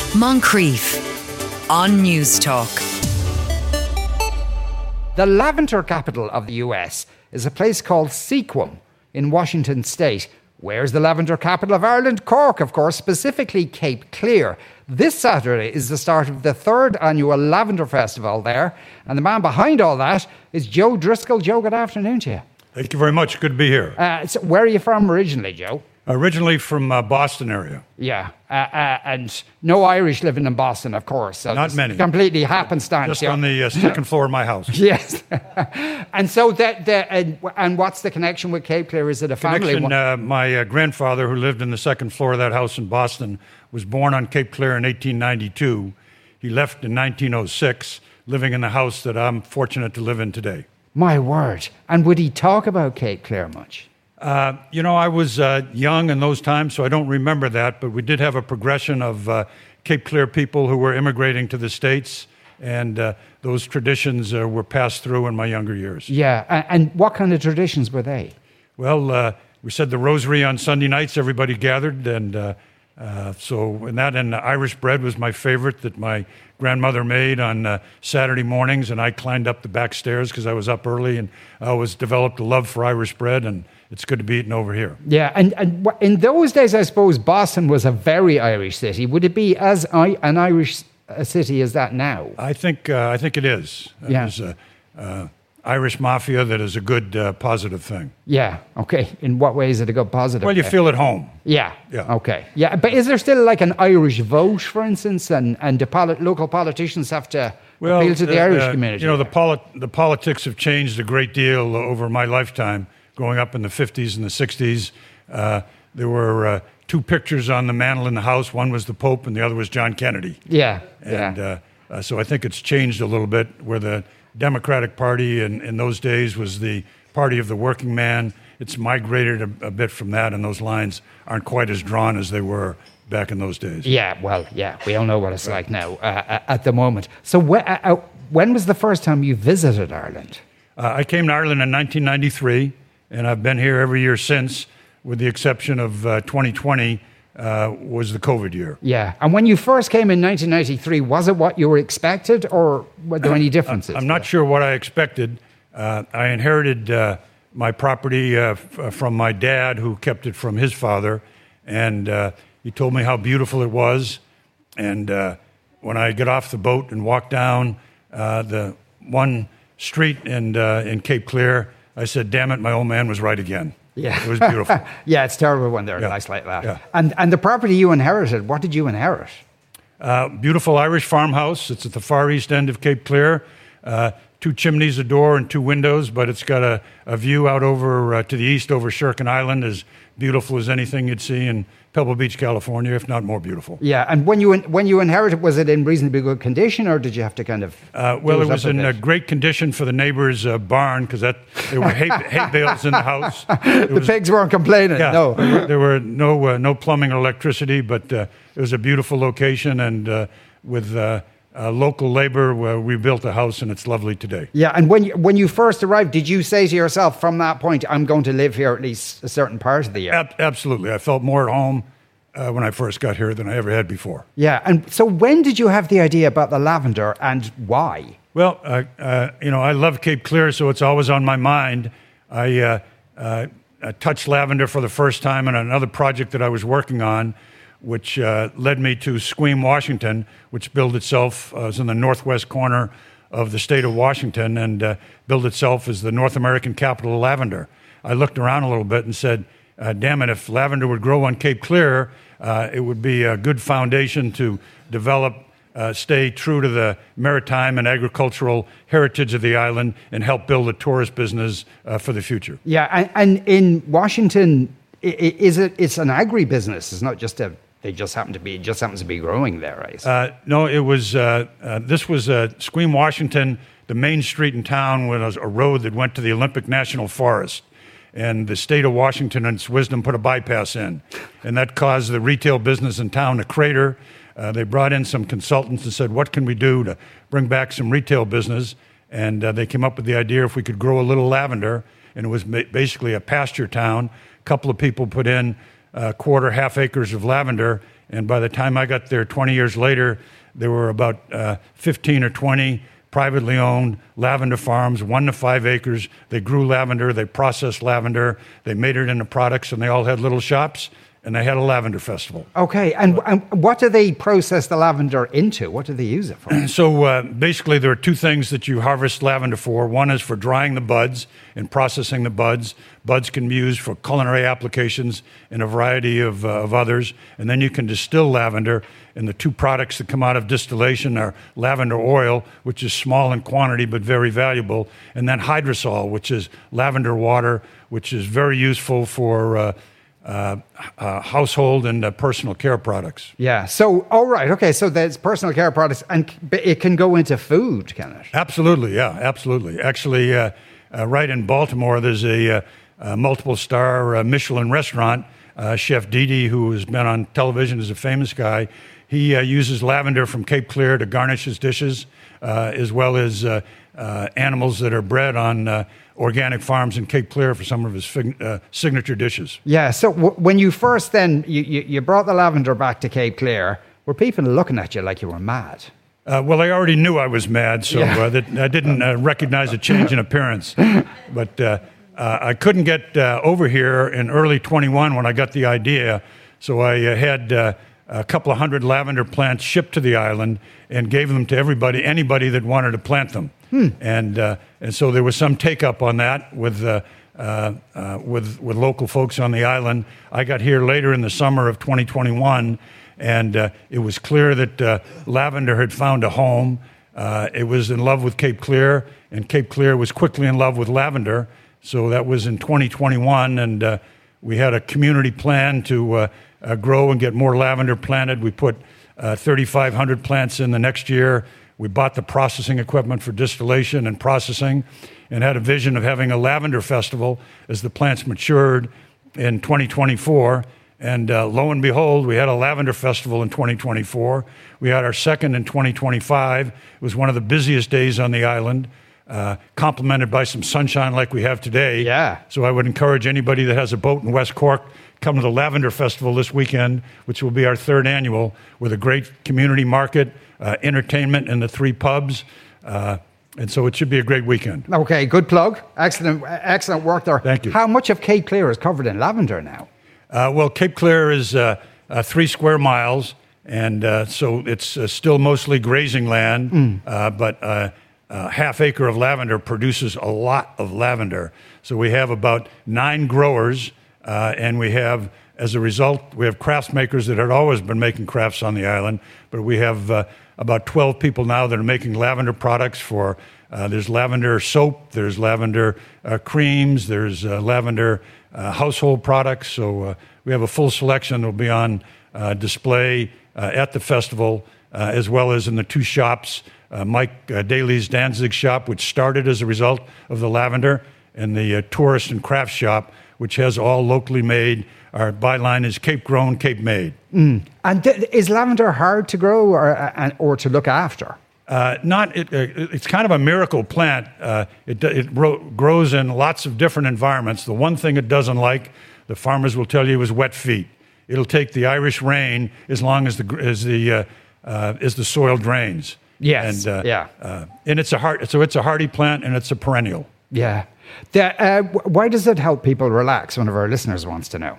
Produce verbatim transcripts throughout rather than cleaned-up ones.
Moncrief on News Talk. The lavender capital of the U S is a place called Sequim in Washington state. Where's the lavender capital of Ireland? Cork, of course, specifically Cape Clear. This Saturday is the start of the third annual Lavender Festival there. And the man behind all that is Joe Driscoll. Joe, good afternoon to you. Thank you very much. Good to be here. Uh, so where are you from originally, Joe? Originally from uh, Boston area. Yeah, uh, uh, and no Irish living in Boston, of course. So Not many. Completely happenstance. Just yeah. on the uh, second floor of my house. Yes. And so, the, the, and, and what's the connection with Cape Clear? Is it a family Connection, one? uh, my uh, grandfather, who lived in the second floor of that house in Boston, was born on Cape Clear in eighteen ninety-two. He left in nineteen oh six, living in the house that I'm fortunate to live in today. My word. And would he talk about Cape Clear much? Uh, you know, I was uh, young in those times, so I don't remember that, but we did have a progression of uh, Cape Clear people who were immigrating to the States, and uh, those traditions uh, were passed through in my younger years. Yeah, and, and what kind of traditions were they? Well, uh, we said the rosary on Sunday nights, everybody gathered, and uh, uh, so and that and Irish bread was my favorite that my grandmother made on uh, Saturday mornings, and I climbed up the back stairs because I was up early, and I always developed a love for Irish bread, and it's good to be eaten over here. Yeah, and, and in those days, I suppose Boston was a very Irish city. Would it be as I, an Irish a city as that now? I think uh, I think it is. Yeah. There's a uh, Irish mafia that is a good uh, positive thing. Yeah, okay. In what way is it a good positive? Well, you thing? feel at home. Yeah, Yeah. okay. Yeah, but is there still like an Irish vote, for instance, and, and the poli- local politicians have to Well, appeal to the uh, Irish uh, community? You know, the, poli- the politics have changed a great deal over my lifetime. Growing up in the fifties and the sixties, uh, there were uh, two pictures on the mantle in the house. One was the Pope and the other was John Kennedy. Yeah, And yeah. uh, uh, so I think it's changed a little bit, where the Democratic Party in, in those days was the party of the working man. It's migrated a, a bit from that, and those lines aren't quite as drawn as they were back in those days. Yeah, well, yeah, we all know what it's like now uh, at the moment. So wh- uh, uh, when was the first time you visited Ireland? Uh, I came to Ireland in nineteen ninety-three, and I've been here every year since, with the exception of uh, twenty twenty, uh, was the COVID year. Yeah, and when you first came in nineteen ninety-three, was it what you were expected, or were there any differences? I'm not sure what I expected. Uh, I inherited uh, my property uh, f- from my dad, who kept it from his father, and uh, he told me how beautiful it was. And uh, when I got off the boat and walked down uh, the one street in, uh, in Cape Clear, I said, damn it, my old man was right again. Yeah. It was beautiful. Yeah, it's terrible when they're Yeah. nice like that. Yeah. And and the property you inherited, what did you inherit? Uh, beautiful Irish farmhouse. It's at the far east end of Cape Clear. Uh, two chimneys, a door, and two windows, but it's got a, a view out over uh, to the east over Sherkin Island, as beautiful as anything you'd see in Pebble Beach, California, if not more beautiful. Yeah, and when you when you inherited, was it in reasonably good condition, or did you have to kind of? Uh, well, do it was up a in bit? uh, great condition for the neighbor's uh, barn, because that there were hay, hay bales in the house. It The was- pigs weren't complaining. Yeah, No. there were, there were no uh, no plumbing or electricity, but uh, it was a beautiful location, and uh, with uh, uh, local labor, uh, we built a house, and it's lovely today. Yeah, and when you, when you first arrived, did you say to yourself, from that point, I'm going to live here at least a certain part of the year? Ab- absolutely, I felt more at home uh, when I first got here than I ever had before. Yeah, and so when did you have the idea about the lavender, and why? Well, uh, uh, you know, I love Cape Clear, so it's always on my mind. I uh, uh, uh, touched lavender for the first time in another project that I was working on, which uh, led me to Sequim, Washington, which billed itself uh, as in the northwest corner of the state of Washington, and uh, billed itself as the North American capital of lavender. I looked around a little bit and said, uh, damn it, if lavender would grow on Cape Clear, uh, it would be a good foundation to develop, uh, stay true to the maritime and agricultural heritage of the island, and help build a tourist business uh, for the future. Yeah, and, and in Washington, i- i- is it? It's an agribusiness. It's not just a. They just happen to be. It just happens to be growing there, right? Uh, no, it was. Uh, uh, this was uh, Sequim, Washington. The main street in town was a road that went to the Olympic National Forest, and the state of Washington, in its wisdom, put a bypass in, and that caused the retail business in town to crater. Uh, they brought in some consultants and said, "What can we do to bring back some retail business?" And uh, they came up with the idea if we could grow a little lavender, and it was ma- basically a pasture town. A couple of people put in uh, quarter, half acres of lavender, And by the time I got there twenty years later, there were about uh, fifteen or twenty privately owned lavender farms, one to five acres. They grew lavender, they processed lavender, they made it into products, and they all had little shops, and they had a lavender festival. Okay, and, and what do they process the lavender into? What do they use it for? So uh, basically, there are two things that you harvest lavender for. One is for drying the buds and processing the buds. Buds can be used for culinary applications and a variety of, uh, of others. And then you can distill lavender, and the two products that come out of distillation are lavender oil, which is small in quantity but very valuable, and then hydrosol, which is lavender water, which is very useful for uh, Uh, uh, household and uh, personal care products. Yeah. So, all right. Okay. So there's personal care products, and it can go into food, can it? Absolutely. Yeah. Absolutely. Actually, uh, uh, right in Baltimore, there's a, uh, a multiple-star uh, Michelin restaurant. Uh, Chef Didi, who has been on television as a famous guy, he uh, uses lavender from Cape Clear to garnish his dishes, uh, as well as uh, uh, animals that are bred on Uh, organic farms in Cape Clear for some of his fig- uh, signature dishes. Yeah, so w- when you first then, you, you, you brought the lavender back to Cape Clear, were people looking at you like you were mad? Uh, well, I already knew I was mad, so Yeah. uh, that, I didn't uh, recognize a change in appearance. But uh, uh, I couldn't get uh, over here in early twenty-one when I got the idea, so I uh, had uh, a couple of hundred lavender plants shipped to the island and gave them to everybody, anybody that wanted to plant them. Hmm. And uh, and so there was some take up on that with uh, uh, uh, with with local folks on the island. I got here later in the summer of twenty twenty-one, and uh, it was clear that uh, lavender had found a home. Uh, it was in love with Cape Clear, and Cape Clear was quickly in love with lavender. So that was in twenty twenty-one, and uh, we had a community plan to uh, uh, grow and get more lavender planted. We put uh, thirty-five hundred plants in the next year. We bought the processing equipment for distillation and processing, and had a vision of having a lavender festival as the plants matured in twenty twenty-four. And uh, lo and behold, we had a lavender festival in twenty twenty-four. We had our second in twenty twenty-five. It was one of the busiest days on the island, uh, complemented by some sunshine like we have today. Yeah. So I would encourage anybody that has a boat in West Cork, come to the Lavender Festival this weekend, which will be our third annual, with a great community market, uh, entertainment in the three pubs. Uh, and so it should be a great weekend. Okay, good plug. Excellent, excellent work there. Thank you. How much of Cape Clear is covered in lavender now? Uh, well, Cape Clear is uh, uh, three square miles, and uh, so it's uh, still mostly grazing land, mm. uh, but uh, a half acre of lavender produces a lot of lavender. So we have about nine growers, uh, and we have, as a result, we have crafts makers that had always been making crafts on the island, but we have uh, about twelve people now that are making lavender products for, uh, there's lavender soap, there's lavender uh, creams, there's uh, lavender uh, household products. So uh, we have a full selection that will be on uh, display uh, at the festival, uh, as well as in the two shops, uh, Mike uh, Daly's Danzig shop, which started as a result of the lavender, and the uh, tourist and craft shop, which has all locally made. Our byline is Cape Grown, Cape Made. Mm. And th- is lavender hard to grow or, uh, or to look after? Uh, not, it, uh, it's kind of a miracle plant. Uh, it it ro- grows in lots of different environments. The one thing it doesn't like, the farmers will tell you, is wet feet. It'll take the Irish rain as long as the as the uh, uh, as the soil drains. Yes. And uh, yeah. Uh, and it's a hard, so it's a hardy plant, and it's a perennial. Yeah. The, uh, why does it help people relax? One of our listeners wants to know.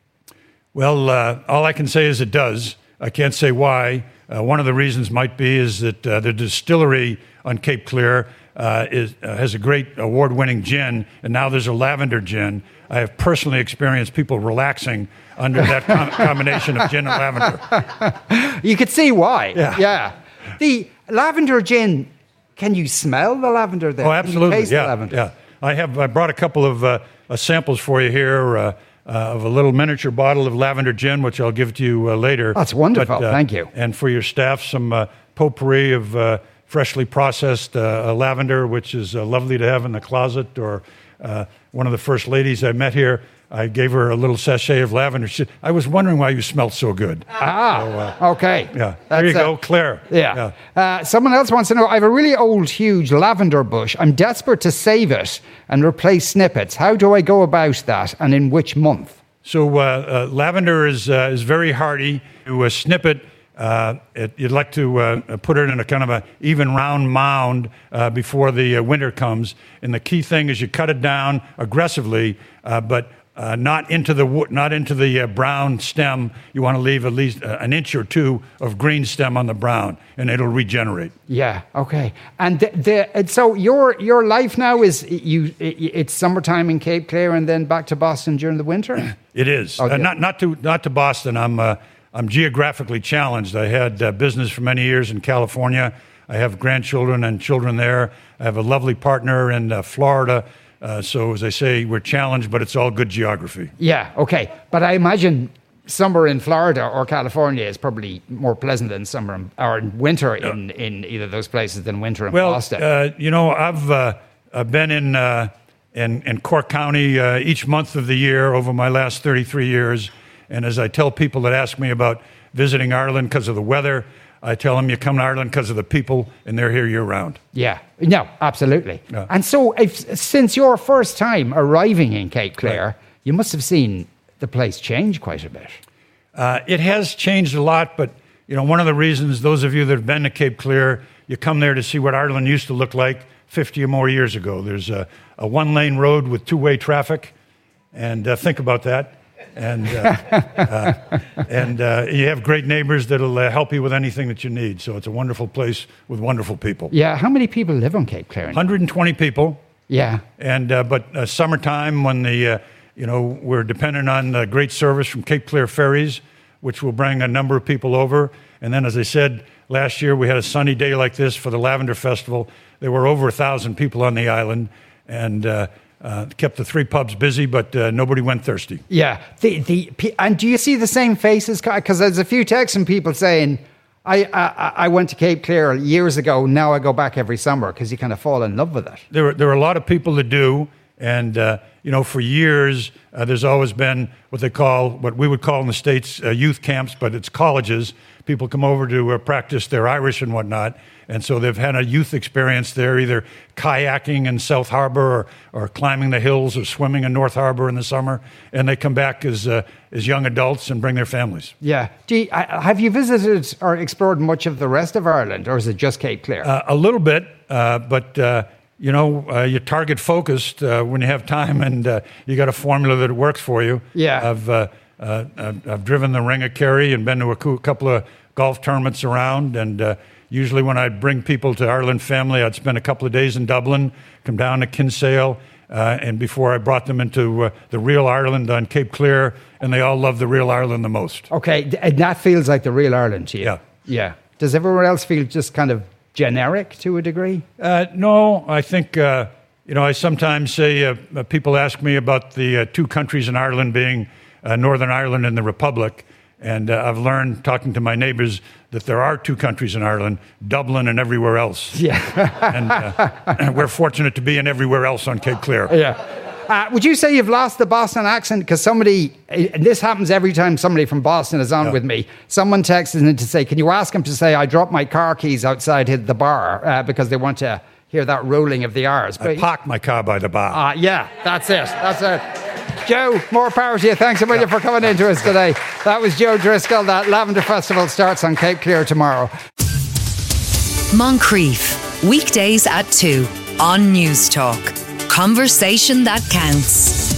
Well, uh, all I can say is it does. I can't say why. Uh, one of the reasons might be is that uh, the distillery on Cape Clear uh, is, uh, has a great award-winning gin, and now there's a lavender gin. I have personally experienced people relaxing under that com- combination of gin and lavender. You could see why. Yeah. Yeah. The lavender gin, can you smell the lavender there? Oh, absolutely. Can you taste yeah, the lavender? yeah. I have. I brought a couple of uh, uh, samples for you here uh, uh, of a little miniature bottle of lavender gin, which I'll give to you uh, later. That's wonderful. But, uh, Thank you. And for your staff, some uh, potpourri of uh, freshly processed uh, lavender, which is uh, lovely to have in the closet. Or uh, one of the first ladies I met here, I gave her a little sachet of lavender. She said, "I was wondering why you smelled so good." Ah, so, uh, okay. Yeah, there you That's, go, uh, Claire. Yeah. yeah. Uh, someone else wants to know, I have a really old, huge lavender bush. I'm desperate to save it and replace snippets. How do I go about that, and in which month? So uh, uh, lavender is uh, is very hardy. You uh, snip it. Uh, it, you'd like to uh, put it in a kind of a even round mound uh, before the uh, winter comes. And the key thing is you cut it down aggressively, uh, but uh, not into the wo- not into the uh, brown stem. You want to leave at least uh, an inch or two of green stem on the brown, and it'll regenerate. Yeah. Okay. And the, the and so your your life now is you. It's summertime in Cape Clear, and then back to Boston during the winter. It is Okay. uh, not not to not to Boston. I'm uh, I'm geographically challenged. I had uh, business for many years in California. I have grandchildren and children there. I have a lovely partner in uh, Florida. Uh, so as I say, we're challenged, but it's all good geography. Yeah. Okay. But I imagine summer in Florida or California is probably more pleasant than summer in, or winter in, in either of those places than winter in Well, Boston. uh, you know, I've uh, I've been in uh, in in Cork County uh, each month of the year over my last thirty-three years. And as I tell people that ask me about visiting Ireland because of the weather, I tell them you come to Ireland because of the people, and they're here year-round. Yeah, no, absolutely. Yeah. And so, if, since your first time arriving in Cape Clear, Right. you must have seen the place change quite a bit. Uh, it has changed a lot, but you know, one of the reasons those of you that have been to Cape Clear, you come there to see what Ireland used to look like fifty or more years ago. There's a, a one-lane road with two-way traffic, and uh, think about that. And uh, uh, and uh, you have great neighbors that'll uh, help you with anything that you need. So it's a wonderful place with wonderful people. Yeah, how many people live on Cape Clear? one hundred twenty people. Yeah, And uh, but uh, summertime when the uh, you know we're dependent on uh, great service from Cape Clear ferries, which will bring a number of people over. And then, as I said, last year we had a sunny day like this for the Lavender Festival. There were over a thousand people on the island, and uh, uh, kept the three pubs busy, but uh, nobody went thirsty. yeah. The the and do you see the same faces? Because there's a few texts from people saying, I, I I went to Cape Clear years ago. Now I go back every summer because you kind of fall in love with it. There, are- there are a lot of people that do, and uh, you know, for years uh, there's always been what they call, what we would call in the States, uh, youth camps, but it's colleges. People come over to uh, practice their Irish and whatnot, and so they've had a youth experience there, either kayaking in South Harbor or, or climbing the hills or swimming in North Harbor in the summer, and they come back as uh, as young adults and bring their families. Yeah. Do you, uh, have you visited or explored much of the rest of Ireland, or is it just Cape Clear? Uh, a little bit, uh, but uh, you know, uh, you're target focused uh, when you have time, and uh, you got a formula that works for you. Yeah. I've uh, uh, I've, I've driven the Ring of Kerry and been to a cou- couple of golf tournaments around, and uh, usually when I'd bring people to Ireland family, I'd spend a couple of days in Dublin, come down to Kinsale, uh, and before I brought them into uh, the real Ireland on Cape Clear, and they all love the real Ireland the most. Okay, th- and that feels like the real Ireland to you. Yeah. Yeah. Does everywhere else feel just kind of generic to a degree? Uh, no, I think, uh, you know, I sometimes say, uh, uh, people ask me about the uh, two countries in Ireland being uh, Northern Ireland and the Republic. And uh, I've learned, talking to my neighbors, that there are two countries in Ireland, Dublin and everywhere else. Yeah. And uh, we're fortunate to be in everywhere else on Cape Clear. Yeah. Uh, would you say you've lost the Boston accent? Because somebody, and this happens every time somebody from Boston is on Yeah. with me. Someone texts in to say, can you ask him to say, I dropped my car keys outside the bar uh, because they want to hear that rolling of the R's. I parked my car by the bar. Uh, yeah, that's it. That's it. Joe, more power to you. Thanks a million for coming into us today. That was Joe Driscoll. That Lavender Festival starts on Cape Clear tomorrow. Moncrief, weekdays at two on News Talk. Conversation that counts.